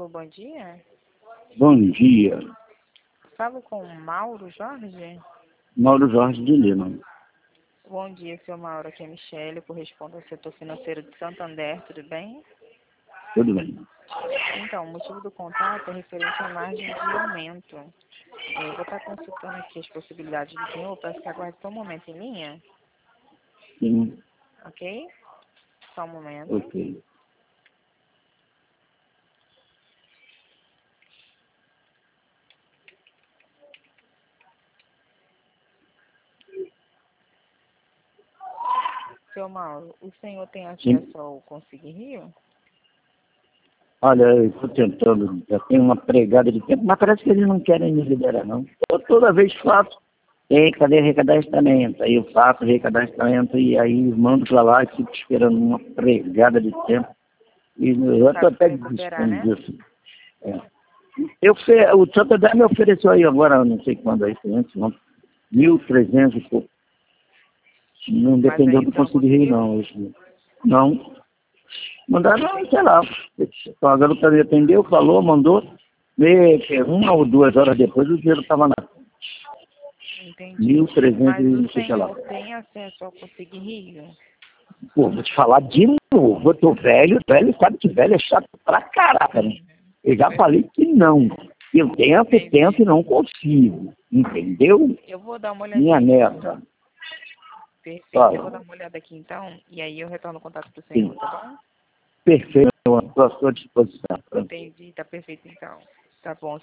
bom dia. Bom dia. Falo com o Mauro Jorge. Mauro Jorge de Lima. Bom dia, seu Mauro. Aqui é a Michele, corresponde ao setor financeiro de Santander, tudo bem? Tudo bem. Então, o motivo do contato é referente à margem de aumento. Eu vou estar consultando aqui as possibilidades do senhor, peço que aguarde só um momento em linha, Sim, ok? Só um momento. ok. Seu Mauro, o senhor tem Sim. acesso ao Consigne Rio? Olha, eu estou tentando, já tem uma pregada de tempo, mas parece que eles não querem me liberar, não. Eu toda vez faço, ei, cadê recadastramento? Aí eu faço recadastramento e aí mando para lá e fico esperando uma pregada de tempo. E eu estou Sabe até se recuperar, desistindo né? disso. É. O Santander me ofereceu aí agora, eu não sei quando, aí foi antes, não, 1.300 e pouco. Não Mas dependeu do ainda não Conselho Rio, conseguiu? não. Isso. Não. Mandaram, sei lá. A garota me atendeu, falou, mandou. E 1 ou 2 horas depois o dinheiro estava lá. Entendi. 1.300 e Mas o não sei o que lá. senhor tem acesso ao Consigne Rio? Pô, vou te falar de novo. Eu tô velho, sabe que velho é chato pra caraca, né? Eu já falei que não. Eu tento Entendi. e não consigo. Entendeu? Eu vou dar uma Minha olhadinha aqui. neta. Perfeito. Eu vou dar Fala. uma olhada aqui então, e aí eu retorno o contato pro senhor, Sim. tá bom? Perfeito. Estou à sua disposição. Entendi, tá perfeito então. Tá bom.